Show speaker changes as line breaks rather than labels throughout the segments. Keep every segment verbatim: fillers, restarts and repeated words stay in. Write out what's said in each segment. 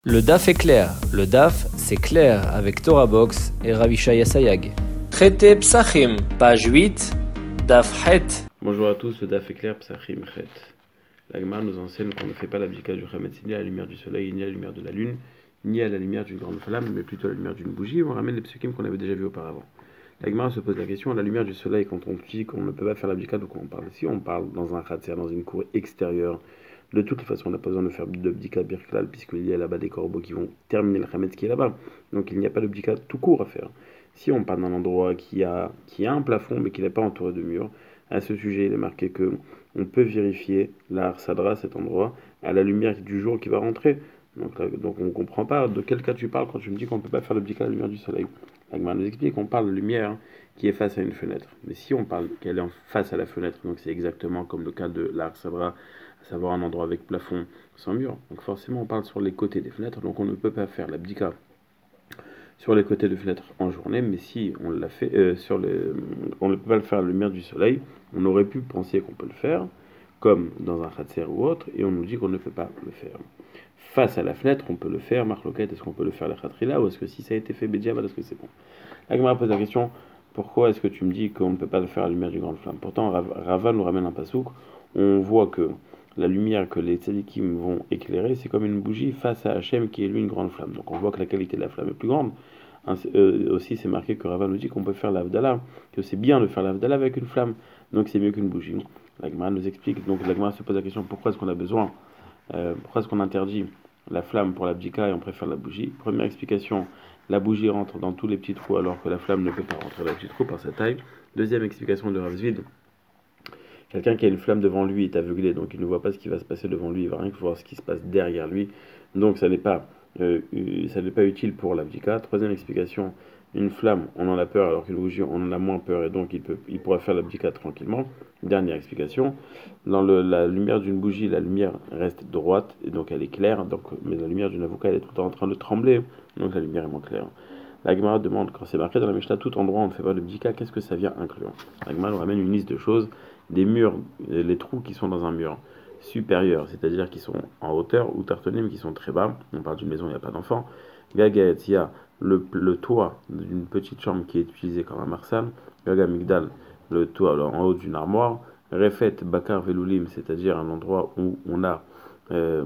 Le D A F est clair. Le D A F, c'est clair avec Torah Box et Ravishaya Sayag. Traité Psachim, page huit, D A F Het.
Bonjour à tous, le D A F est clair, Psachim Het. La Gemara nous enseigne qu'on ne fait pas l'abdika du Chametz ni à la lumière du soleil, ni à la lumière de la lune, ni à la lumière d'une grande flamme, mais plutôt à la lumière d'une bougie. On ramène les psukim qu'on avait déjà vus auparavant. La Gemara se pose la question, à la lumière du soleil, quand on dit qu'on ne peut pas faire l'abdika, de quoi on parle? Si on parle dans un khatser, dans une cour extérieure, de toute façon, on n'a pas besoin de faire d'abdika birklal, puisqu'il y a là-bas des corbeaux qui vont terminer le Chametz qui est là-bas. Donc il n'y a pas d'abdika tout court à faire. Si on parle d'un endroit qui a, qui a un plafond, mais qui n'est pas entouré de murs, à ce sujet, il est marqué que on peut vérifier la sadra, cet endroit, à la lumière du jour qui va rentrer. Donc, là, donc on ne comprend pas de quel cas tu parles quand tu me dis qu'on ne peut pas faire l'abdika à la lumière du soleil. La Gemara nous explique qu'on parle de lumière qui est face à une fenêtre. Mais si on parle qu'elle est en face à la fenêtre, donc c'est exactement comme le cas de l'Ar Sadra, à savoir un endroit avec plafond sans mur. Donc forcément on parle sur les côtés des fenêtres, donc on ne peut pas faire l'abdika sur les côtés de fenêtres en journée, mais si on l'a fait euh, sur les, on ne peut pas le faire à la lumière du soleil, on aurait pu penser qu'on peut le faire, comme dans un khatser ou autre, et on nous dit qu'on ne peut pas le faire. Face à la fenêtre, on peut le faire, Marc Loquette, est-ce qu'on peut le faire la khatrila, ou est-ce que si ça a été fait Bédiaba, est-ce que c'est bon? La Gemara pose la question, pourquoi est-ce que tu me dis qu'on ne peut pas le faire à la lumière d'une grande flamme? Pourtant, Rava nous ramène un pasouk, on voit que la lumière que les tzadikim vont éclairer, c'est comme une bougie face à Hachem qui est lui une grande flamme. Donc on voit que la qualité de la flamme est plus grande. Ainsi, euh, aussi, c'est marqué que Rava nous dit qu'on peut faire l'Avdallah, que c'est bien de faire l'Avdallah avec une flamme, donc c'est mieux qu'une bougie. La Gemara nous explique, donc la Gemara se pose la question, pourquoi est-ce qu'on a besoin, euh, pourquoi est-ce qu'on interdit la flamme pour l'abdika et on préfère la bougie? Première explication, la bougie rentre dans tous les petits trous alors que la flamme ne peut pas rentrer dans les petits trous par sa taille. Deuxième explication de Rav Zvid, quelqu'un qui a une flamme devant lui est aveuglé, donc il ne voit pas ce qui va se passer devant lui, il va rien que voir ce qui se passe derrière lui, donc ça n'est pas, euh, ça n'est pas utile pour l'abdika. Troisième explication, une flamme, on en a peur, alors qu'une bougie, on en a moins peur, et donc il, peut, il pourra faire l'abdika tranquillement. Dernière explication, dans le, la lumière d'une bougie, la lumière reste droite, et donc elle est claire, donc, mais la lumière d'une avocat, elle est tout le temps en train de trembler, donc la lumière est moins claire. La Gemara demande, quand c'est marqué dans la Mishnah, tout endroit on ne fait pas de bdika, qu'est-ce que ça vient inclure? La Gemara nous ramène une liste de choses, des murs, les trous qui sont dans un mur supérieur, c'est-à-dire qui sont en hauteur, ou tartonnés, mais qui sont très bas, on parle d'une maison, il n'y a pas d'enfant. Gaga il y a le, le toit d'une petite chambre qui est utilisée comme un marsal. Gaga Migdal, le toit alors, en haut d'une armoire. Refet Bakar Velulim, c'est-à-dire un endroit où on a, euh,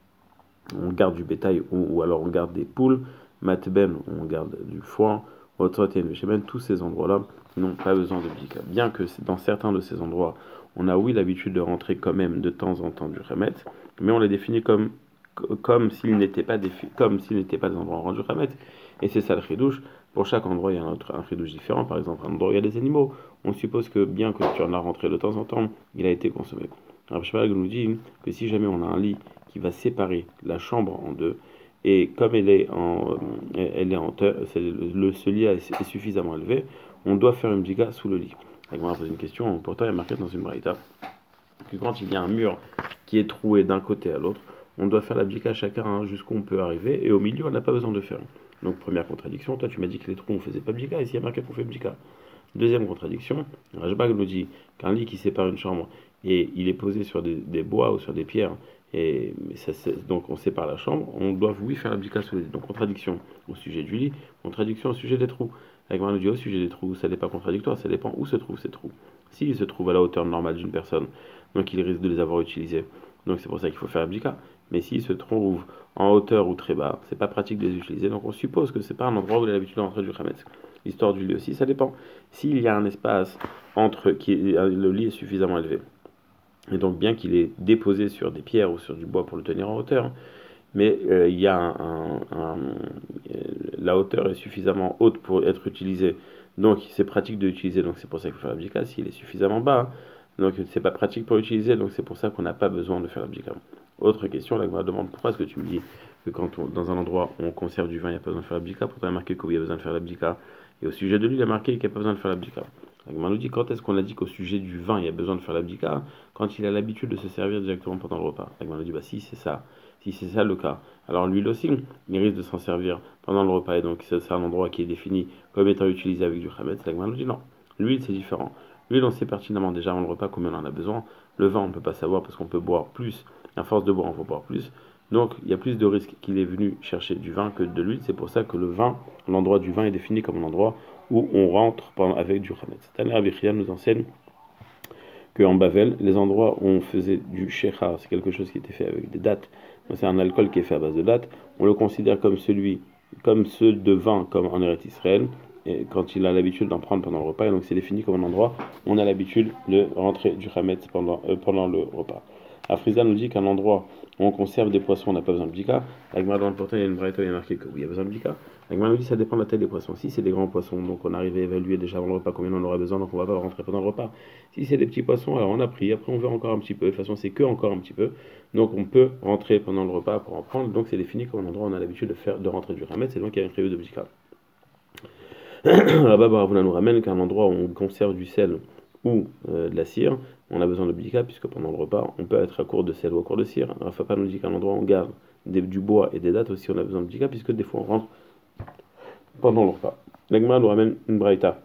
on garde du bétail, ou, ou alors on garde des poules. Matben, on garde du foin. Otroten Veshemen, tous ces endroits-là n'ont pas besoin de bdika. Bien que dans certains de ces endroits, on a oui l'habitude de rentrer quand même de temps en temps du Chametz, mais on les définit comme comme s'ils n'étaient pas des comme s'ils n'étaient pas des endroits rendus Chametz. Et c'est ça le chidouche. Pour chaque endroit, il y a un autre un chidouche différent. Par exemple, un endroit où il y a des animaux, on suppose que bien que tu en as rentré de temps en temps, il a été consommé. Rav Shmuel nous dit que si jamais on a un lit qui va séparer la chambre en deux, et comme elle est en, elle est en le, ce lit est suffisamment élevé, on doit faire une bdika sous le lit. On va poser une question, pourtant il y a marqué dans une braïta que quand il y a un mur qui est troué d'un côté à l'autre, on doit faire la bdika chacun hein, jusqu'où on peut arriver, et au milieu on n'a pas besoin de faire. Donc première contradiction, toi tu m'as dit que les trous on faisait pas bdika, ici il y a marqué qu'on fait bdika. Deuxième contradiction, Rajbag nous dit qu'un lit qui sépare une chambre et il est posé sur des, des bois ou sur des pierres, et ça, donc on sépare la chambre, on doit oui faire l'abdika sur les lits. Donc contradiction au sujet du lit, contradiction au sujet des trous. Avec nous dit au sujet des trous, ça n'est pas contradictoire, ça dépend où se trouvent ces trous. S'ils se trouvent à la hauteur normale d'une personne, donc il risque de les avoir utilisés, donc c'est pour ça qu'il faut faire l'abdika. Mais s'ils se trouvent en hauteur ou très bas, c'est pas pratique de les utiliser, donc on suppose que c'est pas un endroit où il a l'habitude d'entrer du Chametz. L'histoire du lit aussi, ça dépend. S'il y a un espace entre qui le lit est suffisamment élevé, et donc bien qu'il est déposé sur des pierres ou sur du bois pour le tenir en hauteur, mais euh, il y a un, un, un, la hauteur est suffisamment haute pour être utilisée, donc c'est pratique de l'utiliser, donc c'est pour ça qu'il faut faire l'abdika. S'il est suffisamment bas, donc c'est pas pratique pour l'utiliser, donc c'est pour ça qu'on n'a pas besoin de faire l'abdika. Autre question, la Gemara demande pourquoi est-ce que tu me dis que quand on, dans un endroit où on conserve du vin, il n'y a pas besoin de faire l'abdika, pourtant il y a marqué qu'il y a besoin de faire l'abdika, et au sujet de lui, il a marqué qu'il n'y a pas besoin de faire l'abdika. La Gemara nous dit quand est-ce qu'on a dit qu'au sujet du vin, il y a besoin de faire l'abdika? Quand il a l'habitude de se servir directement pendant le repas. La Gemara nous dit bah si c'est ça, si c'est ça le cas, alors l'huile aussi, il risque de s'en servir pendant le repas, et donc c'est un endroit qui est défini comme étant utilisé avec du Chametz. La Gemara nous dit non, l'huile c'est différent. L'huile on sait pertinemment déjà avant le repas combien on en a besoin. Le vin on ne peut pas savoir parce qu'on peut boire plus, à force de boire on va boire plus. Donc il y a plus de risques qu'il est venu chercher du vin que de l'huile. C'est pour ça que le vin, l'endroit du vin est défini comme un endroit où on rentre avec du chametz. Tana Rabbi Chia nous enseigne qu'en Bavel, les endroits où on faisait du shechar, c'est quelque chose qui était fait avec des dattes, c'est un alcool qui est fait à base de dattes, on le considère comme celui, comme ceux de vin, comme en Eretz Israël, et quand il a l'habitude d'en prendre pendant le repas, et donc c'est défini comme un endroit où on a l'habitude de rentrer du chametz pendant, euh, pendant le repas. Afriza nous dit qu'un endroit où on conserve des poissons, on n'a pas besoin de bdika. La Gemara dans le portail, il y a une braïta, il y a marqué qu'il y a besoin de bdika. La Gemara nous dit que ça dépend de la taille des poissons. Si c'est des grands poissons, donc on arrive à évaluer déjà avant le repas combien on aura besoin, donc on ne va pas rentrer pendant le repas. Si c'est des petits poissons, alors on a pris, après on veut encore un petit peu. De toute façon, c'est que encore un petit peu. Donc on peut rentrer pendant le repas pour en prendre. Donc c'est défini comme un endroit où on a l'habitude de faire de rentrer du chametz. C'est donc qu'il y a une prévue de bdika. Là-bas, Baravuna nous ramène qu'un endroit où on conserve du sel ou euh, de la cire, on a besoin de bdika, puisque pendant le repas, on peut être à court de sel ou à court de cire. Rafa nous dit qu'un endroit où on garde des, du bois et des dattes aussi, on a besoin de bdika, puisque des fois on rentre pendant le repas. L'Agma nous ramène une braïta,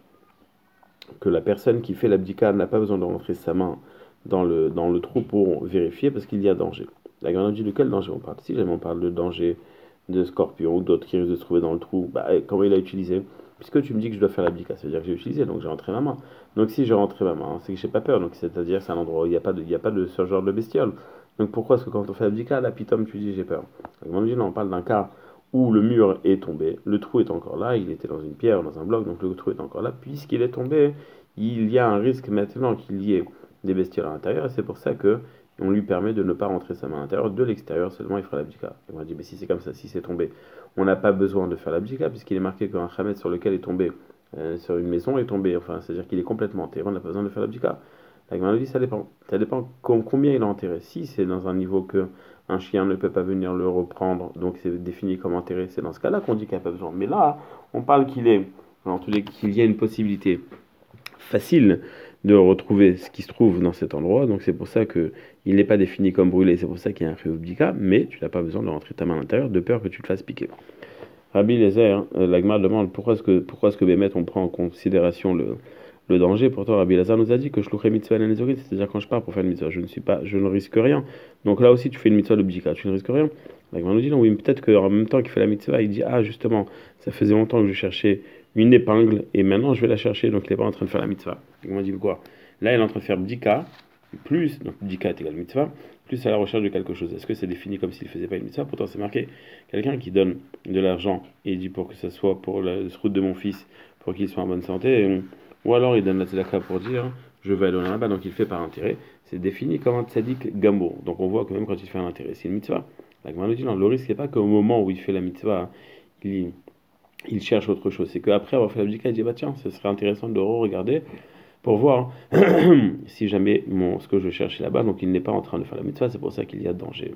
que la personne qui fait la bdika n'a pas besoin de rentrer sa main dans le, dans le trou pour vérifier, parce qu'il y a danger. L'Agma nous dit de quel danger on parle. Si jamais on parle de danger de scorpion ou d'autres qui risquent de se trouver dans le trou, bah, comment il a utilisé? Puisque tu me dis que je dois faire l'abdika, ça veut dire que j'ai utilisé, donc j'ai rentré ma main. Donc si j'ai rentré ma main, c'est que j'ai pas peur, donc c'est-à-dire c'est un endroit où il n'y a pas de, il y a pas de ce genre de bestiole. Donc pourquoi est-ce que quand on fait l'abdika, là, pitom, tu dis j'ai peur? Donc, on dit non, on parle d'un cas où le mur est tombé, le trou est encore là, il était dans une pierre, dans un bloc, donc le trou est encore là, puisqu'il est tombé, il y a un risque maintenant qu'il y ait des bestioles à l'intérieur, et c'est pour ça que on lui permet de ne pas rentrer sa main à l'intérieur, de l'extérieur seulement il fera l'abdika. Et on a dit, mais si c'est comme ça, si c'est tombé, on n'a pas besoin de faire l'abdika, puisqu'il est marqué qu'un chametz sur lequel est tombé, euh, sur une maison est tombé, enfin, c'est-à-dire qu'il est complètement enterré, on n'a pas besoin de faire l'abdika. La Gemara dit, ça dépend. Ça dépend combien il est enterré. Si c'est dans un niveau que un chien ne peut pas venir le reprendre, donc c'est défini comme enterré, c'est dans ce cas-là qu'on dit qu'il n'y a pas besoin. Mais là, on parle qu'il est, en tous les cas, qu'il y a une possibilité facile de retrouver ce qui se trouve dans cet endroit, donc c'est pour ça que il n'est pas défini comme brûlé, c'est pour ça qu'il y a un réobdika, mais tu n'as pas besoin de rentrer ta main à l'intérieur de peur que tu te fasses piquer. Rabbi Lézer, euh, l'Agmar demande pourquoi est-ce que pourquoi est-ce que Bémet on prend en considération le, le danger. Pourtant Rabbi Lézer nous a dit que je loucherai mitzvah l'anezori, c'est-à-dire quand je pars pour faire une mitzvah, je ne suis pas, je ne risque rien. Donc là aussi tu fais une mitzvah de bdika, tu ne risques rien. L'Agmar nous dit non, oui, peut-être qu'en même temps qu'il fait la mitzvah, il dit ah justement, ça faisait longtemps que je cherchais une épingle et maintenant je vais la chercher, donc il n'est pas en train de faire la mitzvah. L'Agmar dit quoi? Là il est en train de faire bdika, plus, donc bdika est égal mitzvah, plus à la recherche de quelque chose. Est-ce que c'est défini comme s'il ne faisait pas une mitzvah? Pourtant c'est marqué, quelqu'un qui donne de l'argent et il dit pour que ça soit pour la route de mon fils, pour qu'il soit en bonne santé, ou alors il donne la tzedaka pour dire je vais aller là-bas, donc il fait par intérêt, c'est défini comme un tzaddik gambour. Donc on voit que même quand il fait un intérêt, c'est une mitzvah. La Gemara nous dit non, le risque n'est pas qu'au moment où il fait la mitzvah, il, il cherche autre chose, c'est qu'après avoir fait la bdika, il dit bah tiens, ce serait intéressant de re-regarder pour voir si jamais mon, ce que je cherchais là-bas, donc il n'est pas en train de faire la mitzvah, c'est pour ça qu'il y a danger.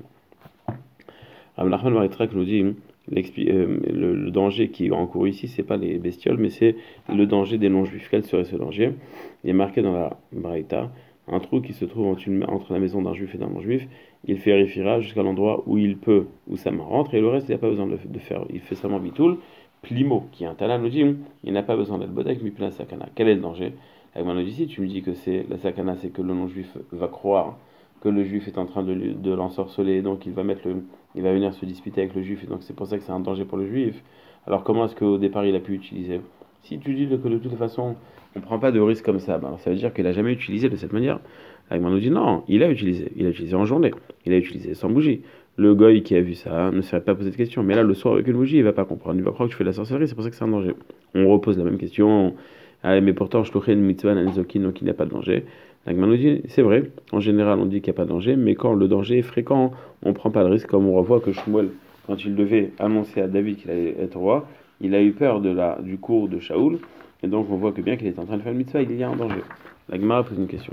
Rav Nachman Maritrak nous dit euh, le, le danger qui est encouru ici, c'est pas les bestioles, mais c'est le danger des non-juifs. Quel serait ce danger? Il est marqué dans la Braïta, un trou qui se trouve entre, une, entre la maison d'un juif et d'un non-juif, il vérifiera jusqu'à l'endroit où il peut, où sa main rentre, et le reste, il n'a pas besoin de, de faire. Il fait seulement bitoul. Plimo, qui est un tala, nous dit il n'a pas besoin d'être bodek, mais la sakana. Quel est le danger? Avec moi, ici, tu me dis que c'est la sakana, c'est que le non-juif va croire que le juif est en train de, de l'ensorceler, donc il va mettre le, il va venir se disputer avec le juif, et donc c'est pour ça que c'est un danger pour le juif. Alors comment est-ce qu'au départ il a pu utiliser? Si tu dis que de toute façon on ne prend pas de risque comme ça, ben, ça veut dire qu'il n'a jamais utilisé de cette manière. Avec moi, nous dit non, il a utilisé, il a utilisé en journée, il a utilisé sans bougie. Le goy qui a vu ça ne serait pas posé de question, mais là le soir avec une bougie, il va pas comprendre, il va croire que tu fais de la sorcellerie, c'est pour ça que c'est un danger. On repose la même question. Ah, mais pourtant, je toucherai une mitzvah n'anizokin, donc il n'y a pas de danger. L'Agma nous dit, c'est vrai, en général on dit qu'il n'y a pas de danger, mais quand le danger est fréquent, on ne prend pas le risque, comme on revoit que Shmuel, quand il devait annoncer à David qu'il allait être roi, il a eu peur de la, du cours de Shaoul, et donc on voit que bien qu'il est en train de faire une mitzvah, il y a un danger. L'Agma pose une question.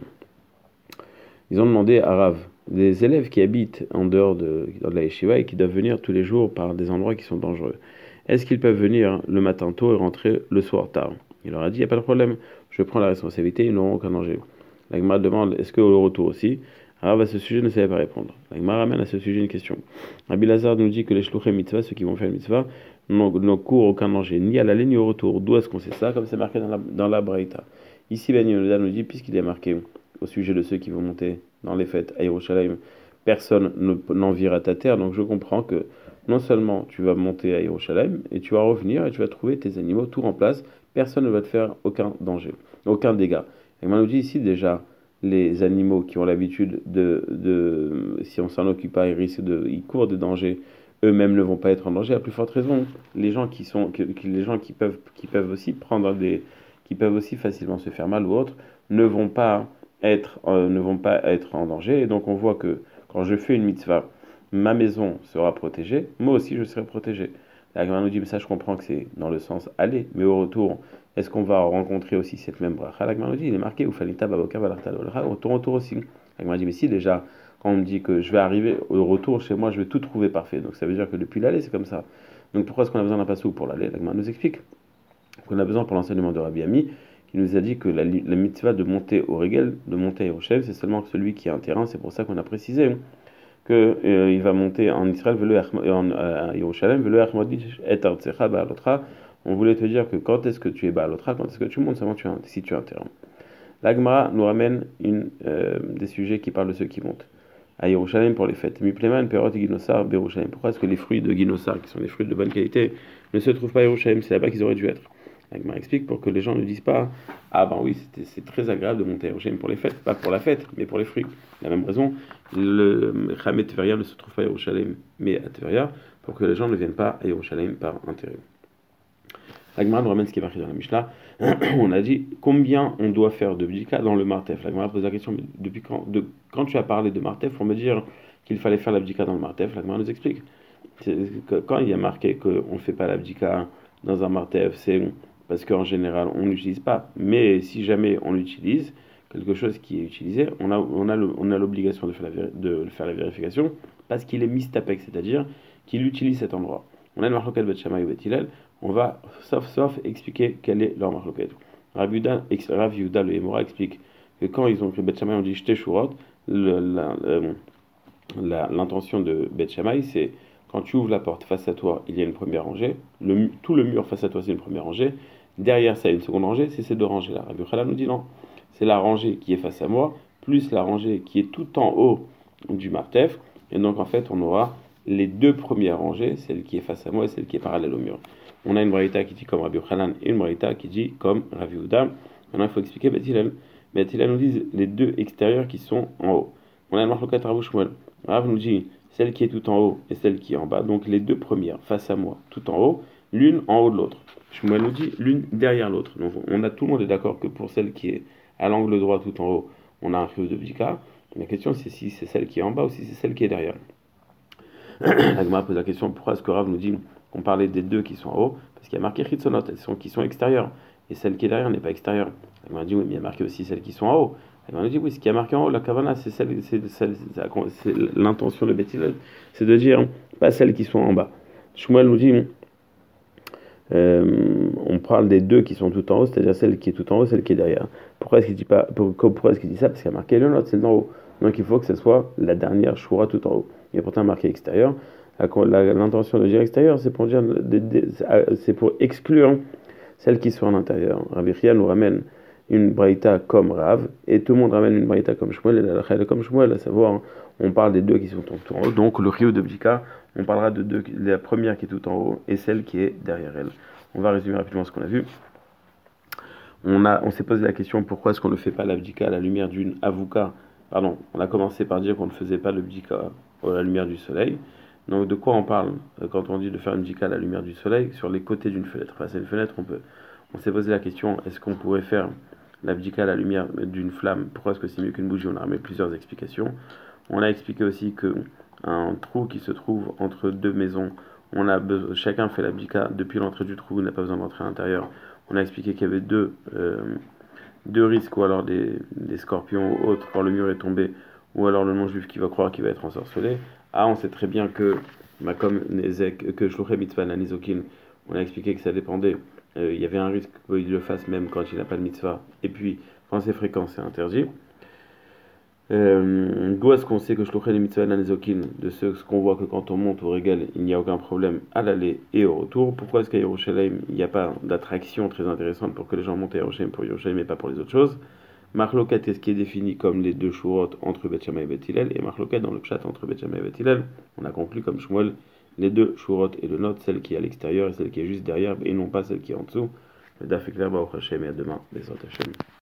Ils ont demandé à Rav, des élèves qui habitent en dehors de, de la yeshiva et qui doivent venir tous les jours par des endroits qui sont dangereux, est-ce qu'ils peuvent venir le matin tôt et rentrer le soir tard? Il leur a dit, il n'y a pas de problème, je prends la responsabilité, ils n'auront aucun danger. La Gemara demande, est-ce qu'au retour aussi? Rav à ce sujet ne savait pas répondre. La Gemara ramène à ce sujet une question. Rabbi Lazar nous dit que les shluchim mitzvah, ceux qui vont faire le mitzvah, n'ont cours aucun danger, ni à l'aller ni au retour. D'où est-ce qu'on sait ça? Comme c'est marqué dans la, dans la Braïta. Ici, Ben Yehuda nous dit, puisqu'il est marqué au sujet de ceux qui vont monter dans les fêtes à Yerushalayim personne ne- n'enviera ta terre. Donc je comprends que non seulement tu vas monter à Yerushalayim, et tu vas revenir et tu vas trouver tes animaux tout en place, personne ne va te faire aucun danger, aucun dégât. Et on nous dit ici déjà, les animaux qui ont l'habitude de, de, si on s'en occupe pas, ils risquent de, ils courent des dangers, eux-mêmes ne vont pas être en danger. À plus forte raison, les gens qui sont, que- que- les gens qui peuvent, qui peuvent aussi prendre des, qui peuvent aussi facilement se faire mal ou autre, ne vont pas être, euh, ne vont pas être en danger. Et donc on voit que quand je fais une mitzvah, ma maison sera protégée, moi aussi je serai protégé. La Gemara nous dit, mais ça je comprends que c'est dans le sens aller, mais au retour, est-ce qu'on va rencontrer aussi cette même bracha? La Gemara nous dit, il est marqué, Ufalita baboka balarta lolcha, au retour aussi. La Gemara dit, mais si déjà, quand on me dit que je vais arriver au retour chez moi, je vais tout trouver parfait. Donc ça veut dire que depuis l'aller, c'est comme ça. Donc pourquoi est-ce qu'on a besoin d'un passou pour l'aller? La Gemara nous explique qu'on a besoin pour l'enseignement de Rabbi Ami, qui nous a dit que la, la mitzvah de monter au Régel, de monter à Yerushalayim, c'est seulement celui qui a un terrain. C'est pour ça qu'on a précisé que euh, il va monter en Israël, velo ach- en, euh, à Yerushalayim, velo achmodish et artsecha ba'alotra. On voulait te dire que quand est-ce que tu es ba'alotra, quand est-ce que tu montes, seulement tu as un- si tu as un terrain. L'Agmara nous ramène une, euh, des sujets qui parlent de ceux qui montent à Yerushalayim pour les fêtes. Mipleman, perot et ginosar, Yerushalayim. Pourquoi est-ce que les fruits de ginosar, qui sont des fruits de bonne qualité, ne se trouvent pas à Yerushalayim? C'est là-bas qu'ils auraient dû être. L'Agmara explique pour que les gens ne disent pas, ah ben oui, c'était- c'est très agréable de monter à Yerushalayim pour les fêtes, pas pour la fête, mais pour les fruits. La même raison, le Chamet Tveria ne se trouve pas à Yerushalayim, mais à Tveria, pour que les gens ne viennent pas à Yerushalayim par intérêt. L'Agmara nous ramène ce qui est marqué dans la Mishnah. On a dit combien on doit faire de bdika dans le martef. L'Agmara pose la question, mais depuis quand, de, quand tu as parlé de martef, pour me dire qu'il fallait faire la bdika dans le martef, l'Agmara nous explique. C'est que quand il y a marqué qu'on ne fait pas la bdika dans un martef, c'est parce qu'en général on n'utilise pas. Mais si jamais on l'utilise, quelque chose qui est utilisé, on a, on a, le- on a l'obligation de faire la, véri- de faire la vérification parce qu'il est mistapek, c'est-à-dire qu'il utilise cet endroit. On a une marloquette Bet Shammai ou Bet Hillel, on va sauf sauf expliquer quelle est leur marloquette. Rav Yehuda, ex- Rav Yehuda, le Hémora explique que quand ils ont écrit Bet Shammai, on dit Shte Shurot, le- la- euh, la- l'intention de Bet Shammai, c'est quand tu ouvres la porte face à toi, il y a une première rangée, le, mu- tout le mur face à toi, c'est une première rangée, derrière ça, il y a une seconde rangée, c'est ces deux rangées-là. Rabbi Yochanan nous dit non, c'est la rangée qui est face à moi, plus la rangée qui est tout en haut du martef, et donc en fait, on aura les deux premières rangées, celle qui est face à moi et celle qui est parallèle au mur. On a une braïta qui dit comme Rabbi Yochanan et une braïta qui dit comme Rav Yehuda. Maintenant, il faut expliquer Beth Hillel. Beth Hillel nous dit les deux extérieurs qui sont en haut. On a une marloquette Rav Shmuel. Rav nous dit celle qui est tout en haut et celle qui est en bas. Donc les deux premières face à moi, tout en haut, l'une en haut de l'autre. Shmuel nous dit l'une derrière l'autre. Donc on a tout le monde est d'accord que pour celle qui est à l'angle droit tout en haut, on a un chiyuv de bdika. La question c'est si c'est celle qui est en bas ou si c'est celle qui est derrière. La Gemara pose la question pourquoi est-ce que Rav nous dit qu'on parlait des deux qui sont en haut? Parce qu'il y a marqué chitzonot, elles sont qui sont extérieures. Et celle qui est derrière n'est pas extérieure. La Gemara dit oui, mais il y a marqué aussi celles qui sont en haut. La Gemara dit oui, ce qui est marqué en haut, la kavana, c'est celle, c'est, celle- c'est la- c'est l'intention de Beth Hillel, c'est de dire pas celles qui sont en bas. Shmuel nous dit euh, on parle des deux qui sont tout en haut, c'est-à-dire celle qui est tout en haut, celle qui est derrière. Pourquoi est-ce qu'il dit pas, pourquoi, pourquoi est-ce qu'il dit ça? Parce qu'il y a marqué le nôtre, c'est d'en haut. Donc il faut que ce soit la dernière choura tout en haut. Il y a pourtant marqué extérieur. La- la- L'intention de dire extérieur, c'est pour dire, des- des- c'est pour exclure celles qui sont à l'intérieur. Rabbi Chia nous ramène une braïta comme Rav, et tout le monde ramène une braïta comme Shmuel, et la halakha est comme Shmuel, à savoir, on parle des deux qui sont tout en haut, donc le rio de Bdika, on parlera de deux, la première qui est tout en haut, et celle qui est derrière elle. On va résumer rapidement ce qu'on a vu. On, a, on s'est posé la question pourquoi est-ce qu'on ne fait pas l'abdika à la lumière d'une avouka. Pardon, on a commencé par dire qu'on ne faisait pas l'abdika à la lumière du soleil. Donc de quoi on parle euh, quand on dit de faire une bdika à la lumière du soleil? Sur les côtés d'une fenêtre. Face à une fenêtre, on peut. On s'est posé la question est-ce qu'on pourrait faire l'abdika à la lumière d'une flamme? Pourquoi est-ce que c'est mieux qu'une bougie? On a remis plusieurs explications. On a expliqué aussi que un trou qui se trouve entre deux maisons, on a besoin, chacun fait l'abdika depuis l'entrée du trou, on n'a pas besoin d'entrer à l'intérieur. On a expliqué qu'il y avait deux, euh, deux risques, ou alors des, des scorpions ou autres quand le mur est tombé, ou alors le non-juif qui va croire qu'il va être ensorcelé. Ah, on sait très bien que, bah, comme Nezek, que Shluchei Mitzvah Nanizokin, on a expliqué que ça dépendait. Euh, il y avait un risque qu'il le fasse même quand il n'a pas de mitzvah, et puis quand c'est fréquent, c'est interdit. Euh, D'où est-ce qu'on sait que Shluchei les Mitzvah Nanezokin, de ce, ce qu'on voit que quand on monte au régal, il n'y a aucun problème à l'aller et au retour? Pourquoi est-ce qu'à Yerushalayim, il n'y a pas d'attraction très intéressante pour que les gens montent à Yerushalayim pour Yerushalayim et pas pour les autres choses? Marloquet, qu'est-ce qui est défini comme les deux shurot entre Beth Shammai et Beth Hillel, et Marloquet dans le pshat entre Beth Shammai et Beth Hillel, on a conclu comme Shmuel les deux shurot et le note, celle qui est à l'extérieur et celle qui est juste derrière, et non pas celle qui est en dessous. Le daf est clair, Baruch Hashem, et à demain, Bezrat Hashem.